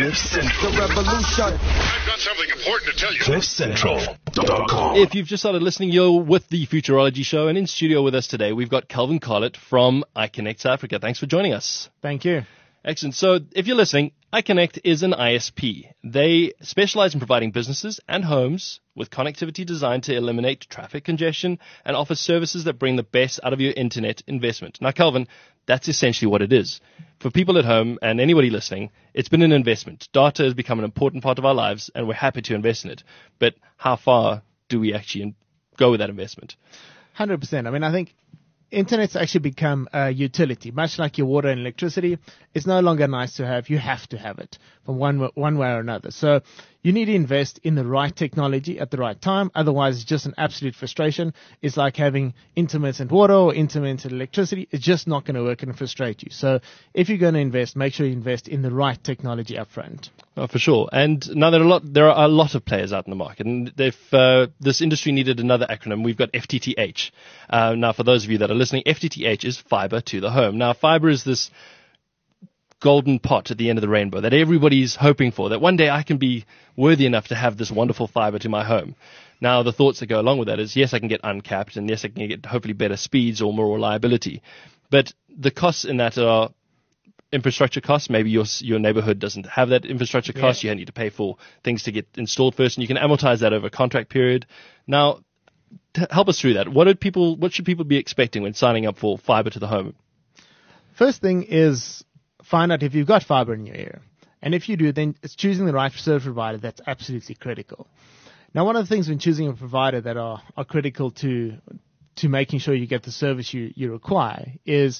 The revolution. I've got something important to tell you. CliffCentral.com. If you've just started listening, you're with the Futurology Show, and in studio with us today, we've got Calvin Collett from iConnect South Africa. Thanks for joining us. Thank you. Excellent. So if you're listening, iConnect is an ISP. They specialize in providing businesses and homes with connectivity designed to eliminate traffic congestion and offer services that bring the best out of your internet investment. Now, Calvin, that's essentially what it is. For people at home and anybody listening, it's been an investment. Data has become an important part of our lives, and we're happy to invest in it. But how far do we actually go with that investment? 100%. I mean, I think Internet's actually become a utility, much like your water and electricity. It's no longer nice to have. You have to have it from one way or another. So you need to invest in the right technology at the right time. Otherwise, it's just an absolute frustration. It's like having intermittent water or intermittent electricity. It's just not going to work and frustrate you. So if you're going to invest, make sure you invest in the right technology up front. Oh, for sure. And now there are a lot of players out in the market. And if this industry needed another acronym, we've got FTTH. Now, for those of you that are listening, FTTH is fiber to the home. Now, fiber is this golden pot at the end of the rainbow that everybody's hoping for, that one day I can be worthy enough to have this wonderful fiber to my home. Now, the thoughts that go along with that is, yes, I can get uncapped, and yes, I can get hopefully better speeds or more reliability. But the costs in that are infrastructure costs. Maybe your neighborhood doesn't have that infrastructure cost. You need to pay for things to get installed first, and you can amortize that over a contract period. Now, help us through that. What should people be expecting when signing up for fiber to the home? First thing is find out if you've got fiber in your area. And if you do, then it's choosing the right service provider that's absolutely critical. Now, one of the things when choosing a provider that are critical to making sure you get the service you require is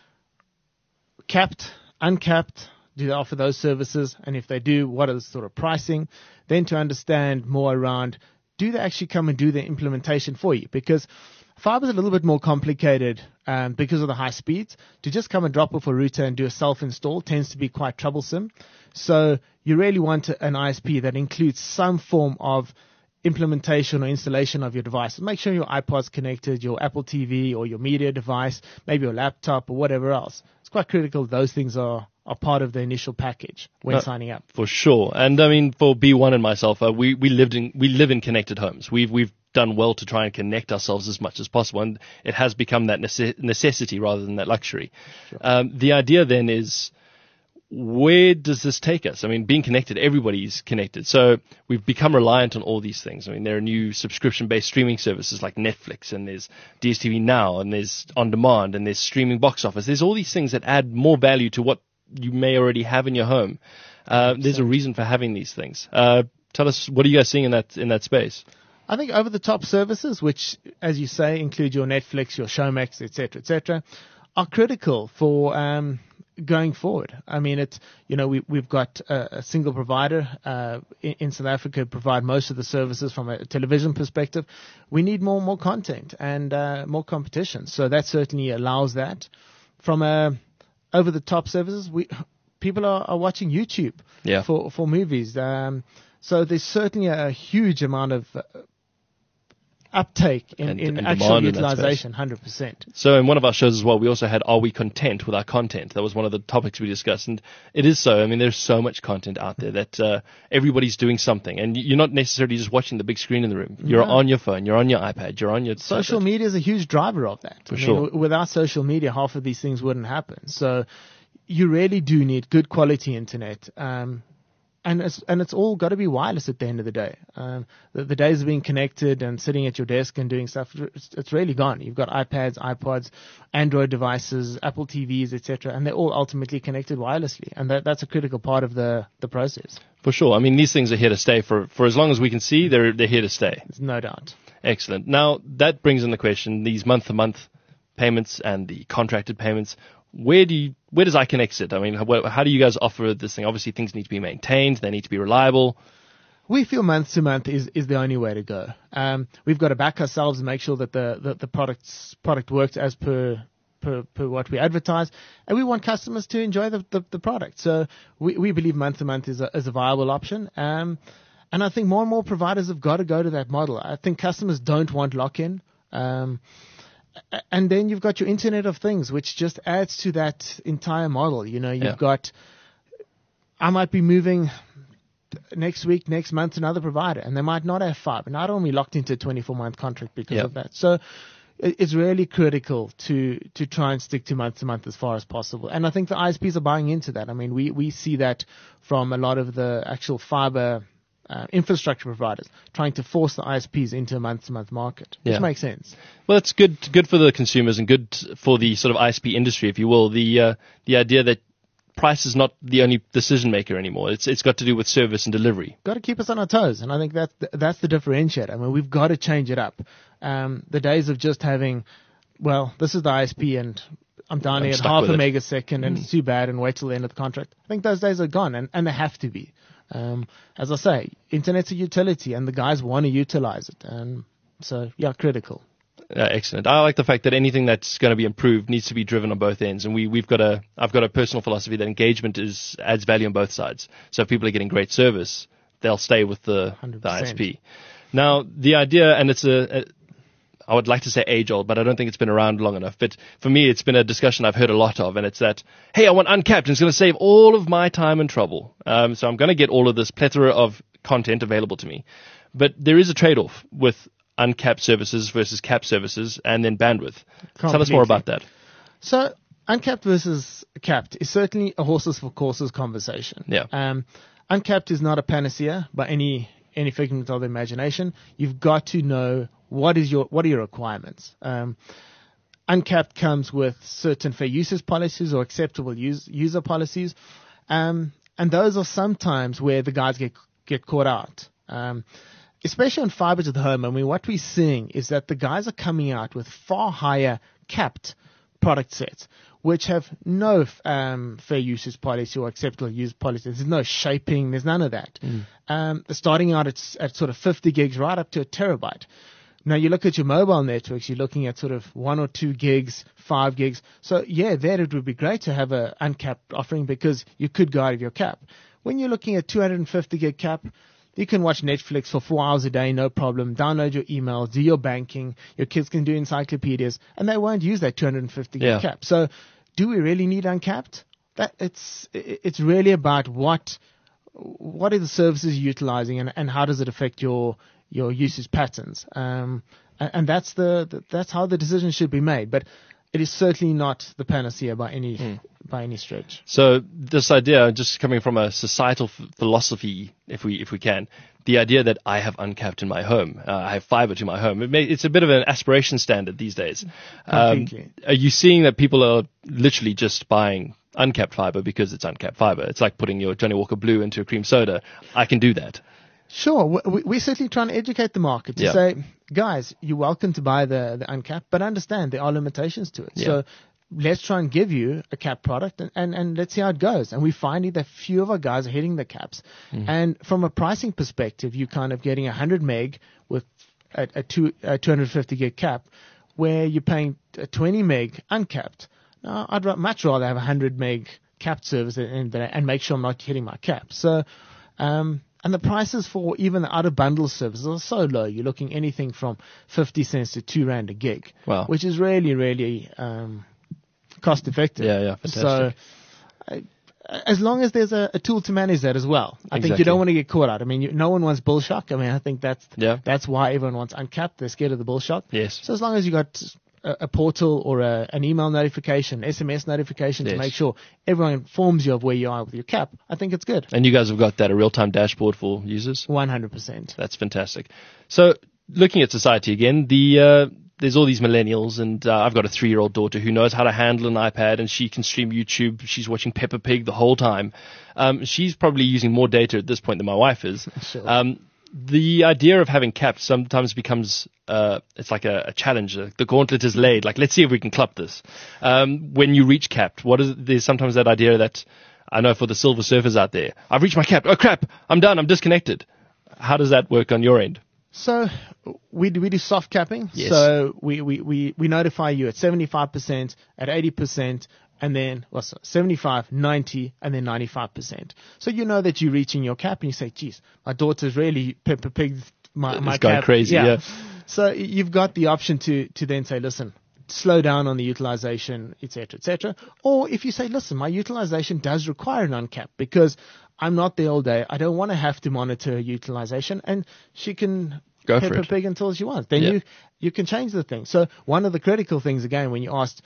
capped, uncapped. Do they offer those services? And if they do, what is the sort of pricing? Then to understand more around, do they actually come and do the implementation for you? Because fiber is a little bit more complicated because of the high speeds. To just come and drop off a router and do a self-install tends to be quite troublesome. So you really want an ISP that includes some form of implementation or installation of your device. Make sure your iPod's connected, your Apple TV or your media device, maybe your laptop or whatever else. It's quite critical those things are part of the initial package when signing up. For sure. And I mean, for B1 and myself, we live in connected homes. We've done well to try and connect ourselves as much as possible, and it has become that necessity rather than that luxury. Sure. The idea then is, where does this take us? I mean, being connected, everybody's connected. So we've become reliant on all these things. I mean, there are new subscription-based streaming services like Netflix, and there's DSTV Now, and there's On Demand, and there's streaming box office. There's all these things that add more value to what you may already have in your home. There's a reason for having these things. Tell us, what are you guys seeing in that space? I think over-the-top services, which, as you say, include your Netflix, your Showmax, et cetera, are critical for going forward. I mean, we've got a single provider in South Africa provide most of the services from a television perspective. We need more content and more competition. So that certainly allows that. From over-the-top services, people are watching YouTube for movies. So there's certainly a huge amount of uptake in actual utilization, 100%. So in one of our shows as well, we also had, are we content with our content? That was one of the topics we discussed, and it is so. I mean, there's so much content out there that everybody's doing something, and you're not necessarily just watching the big screen in the room. You're on your phone, you're on your iPad, you're on your social media is a huge driver of that. For sure. Without social media, half of these things wouldn't happen. So you really do need good quality internet. And it's all got to be wireless at the end of the day. The days of being connected and sitting at your desk and doing stuff, it's really gone. You've got iPads, iPods, Android devices, Apple TVs, etc., and they're all ultimately connected wirelessly, and that's a critical part of the process. For sure. I mean, these things are here to stay for as long as we can see. They're here to stay. There's no doubt. Excellent. Now that brings in the question: these month-to-month payments and the contracted payments. Where does iConnect sit? I mean, how do you guys offer this thing? Obviously, things need to be maintained. They need to be reliable. We feel month to month is the only way to go. We've got to back ourselves and make sure that the product works as per what we advertise, and we want customers to enjoy the product. So we believe month to month is a viable option. And I think more and more providers have got to go to that model. I think customers don't want lock-in. And then you've got your Internet of Things, which just adds to that entire model. You've got I might be moving next week, next month to another provider, and they might not have fiber. And I don't want to be locked into a 24-month contract because of that. So it's really critical to try and stick to month as far as possible. And I think the ISPs are buying into that. I mean, we see that from a lot of the actual fiber infrastructure providers trying to force the ISPs into a month-to-month market, which makes sense. Well, it's good for the consumers and good for the sort of ISP industry, if you will. The idea that price is not the only decision maker anymore. It's got to do with service and delivery. Got to keep us on our toes, and I think that's the differentiator. I mean, we've got to change it up. The days of just having, well, this is the ISP and I'm down here at half a megasecond and it's too bad and wait till the end of the contract. I think those days are gone, and they have to be. As I say, internet's a utility, and the guys want to utilize it. So, critical. Excellent. I like the fact that anything that's going to be improved needs to be driven on both ends. And I've got a personal philosophy that engagement adds value on both sides. So if people are getting great service, they'll stay with the ISP. Now, the idea, and it's I would like to say age old, but I don't think it's been around long enough. But for me, it's been a discussion I've heard a lot of, and it's that, hey, I want uncapped, and it's going to save all of my time and trouble. So I'm going to get all of this plethora of content available to me. But there is a trade-off with uncapped services versus capped services, and then bandwidth. Completely. Tell us more about that. So uncapped versus capped is certainly a horses for courses conversation. Yeah. Uncapped is not a panacea by any figment of the imagination. You've got to know what are your requirements. Uncapped comes with certain fair usage policies or acceptable user policies, and those are sometimes where the guys get caught out. Especially on fiber to the home, I mean, what we're seeing is that the guys are coming out with far higher capped product sets, which have no fair usage policy or acceptable use policy. There's no shaping. There's none of that. Starting out at sort of 50 gigs right up to a terabyte. Now, you look at your mobile networks, you're looking at sort of 1 or 2 gigs, 5 gigs. So, there it would be great to have an uncapped offering because you could go out of your cap. When you're looking at 250 gig cap, you can watch Netflix for 4 hours a day, no problem. Download your emails, do your banking. Your kids can do encyclopedias, and they won't use that 250 gig cap. So, do we really need uncapped? It's really about what are the services you're utilizing, and how does it affect your usage patterns? And that's how the decision should be made. But it is certainly not the panacea by any stretch. So this idea, just coming from a societal philosophy, if we can, the idea that I have uncapped in my home, I have fiber to my home, it's a bit of an aspiration standard these days. Are you seeing that people are literally just buying uncapped fiber because it's uncapped fiber? It's like putting your Johnny Walker Blue into a cream soda. I can do that. Sure. We're certainly trying to educate the market to say, guys, you're welcome to buy the uncapped, but understand there are limitations to it. Yeah. So let's try and give you a cap product and let's see how it goes. And we're finding that few of our guys are hitting the caps. And from a pricing perspective, you're kind of getting 100 meg with a 250 gig cap where you're paying a 20 meg uncapped. Now, I'd much rather have a 100 meg capped service and make sure I'm not hitting my cap. So, and the prices for even the out-of-bundle services are so low. You're looking anything from 50 cents to 2 rand a gig, which is really, really cost-effective. Yeah, fantastic. So as long as there's a tool to manage that as well. I think you don't want to get caught out. I mean, no one wants bull shock. I mean, I think that's why everyone wants uncapped. They're scared of the bull shock. Yes. So as long as you got a portal or an email notification, SMS notification to make sure everyone informs you of where you are with your cap, I think it's good. And you guys have got that, a real-time dashboard for users? 100%. That's fantastic. So looking at society again, there's all these millennials, and I've got a 3-year-old daughter who knows how to handle an iPad, and she can stream YouTube. She's watching Peppa Pig the whole time. She's probably using more data at this point than my wife is. Sure. The idea of having capped sometimes becomes it's like a challenge. The gauntlet is laid. Like, let's see if we can club this. When you reach capped, there's sometimes that idea that, I know for the silver surfers out there, I've reached my cap. Oh crap, I'm done. I'm disconnected. How does that work on your end? So we do soft capping. Yes. So we notify you at 75%, at 80%, and then 75, 90, and then 95%. So you know that you're reaching your cap, and you say, geez, my daughter's really Peppa Pig's my cap. It's going crazy, yeah. So you've got the option to then say, listen, slow down on the utilization, et cetera, et cetera. Or if you say, listen, my utilization does require an uncap because I'm not there all day. I don't want to have to monitor her utilization, and she can Go pepper for it. pig until she wants. Then Yeah. you can change the thing. So one of the critical things, again, when you asked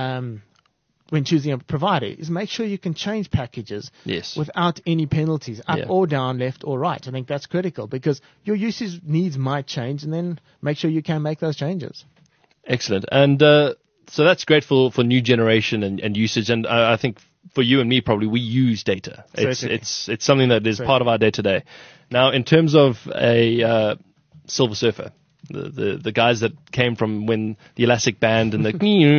when choosing a provider, is make sure you can change packages Yes. without any penalties, up Yeah. or down, left or right. I think that's critical because your usage needs might change, and then make sure you can make those changes. Excellent. And so that's great for new generation and usage. And I think for you and me, probably, we use data. Certainly. It's something that is part of our day to day. Now, in terms of a Silver Surfer, the guys that came from when the elastic band and the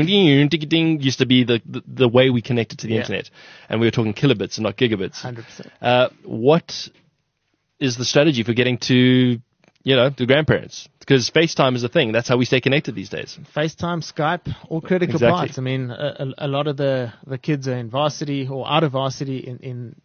ding used to be the way we connected to the Yeah. internet, and we were talking kilobits and not gigabits. 100%. What is the strategy for getting to the grandparents? Because FaceTime is a thing. That's how we stay connected these days. FaceTime, Skype, all critical Exactly. parts. I mean, a lot of the kids are in varsity or out of varsity in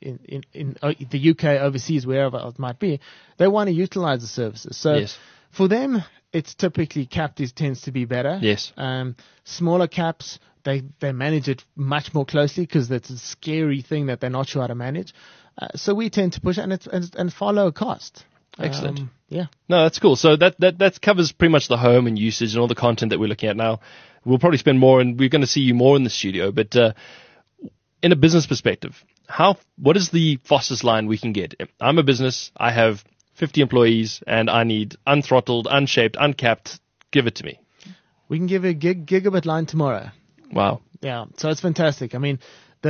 the UK, overseas, wherever it might be. They want to utilize the services. So Yes. for them, it's typically capped tends to be better. Yes. Smaller caps, they manage it much more closely because that's a scary thing that they're not sure how to manage. So we tend to push it, and follow cost. Excellent. Yeah. No, that's cool. So that covers pretty much the home and usage and all the content that we're looking at now. We'll probably spend more, and we're going to see you more in the studio. But in a business perspective, what is the fastest line we can get? I'm a business. I have 50 employees, and I need unthrottled, unshaped, uncapped. Give it to me. We can give a gigabit line tomorrow. Wow. Yeah, so it's fantastic. I mean,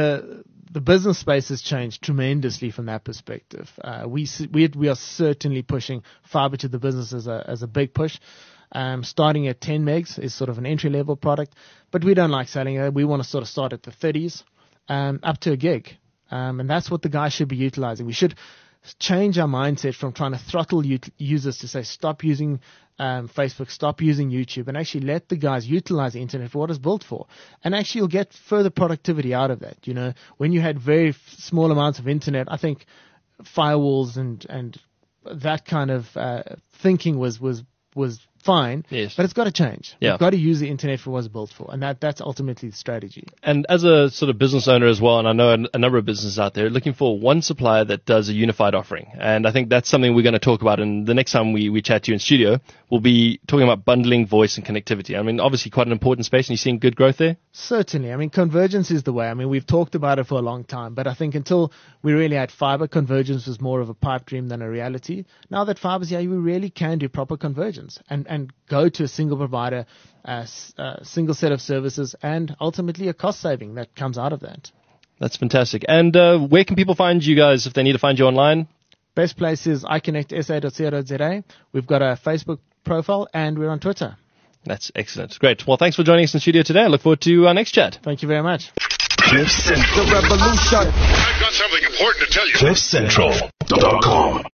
the business space has changed tremendously from that perspective. We are certainly pushing fiber to the business as a big push. Starting at 10 megs is sort of an entry level product, but we don't like selling it. We want to sort of start at the 30s, up to a gig, and that's what the guys should be utilizing. We should change our mindset from trying to throttle users to say stop using Facebook, stop using YouTube, and actually let the guys utilize the internet for what it's built for. And actually, you'll get further productivity out of that. When you had very small amounts of internet, I think firewalls and that kind of thinking was fine. Yes. But it's got to change. Yeah. You've got to use the internet for what it's built for, and that's ultimately the strategy. And as a sort of business owner as well, and I know a number of businesses out there looking for one supplier that does a unified offering. And I think that's something we're going to talk about. And the next time we chat to you in studio, we'll be talking about bundling voice and connectivity. I mean, obviously quite an important space, and you're seeing good growth there. Certainly. I mean, convergence is the way. I mean, we've talked about it for a long time, but I think until we really had fiber, convergence was more of a pipe dream than a reality. Now that fiber's here, we really can do proper convergence and go to a single provider, single set of services, and ultimately a cost saving that comes out of that. That's fantastic. And where can people find you guys if they need to find you online? Best place is iconnectsa.co.za. We've got a Facebook profile, and we're on Twitter. That's excellent. Great. Well, thanks for joining us in the studio today. I look forward to our next chat. Thank you very much. Cliff Central. The revolution. I've got something important to tell you. CliffCentral.com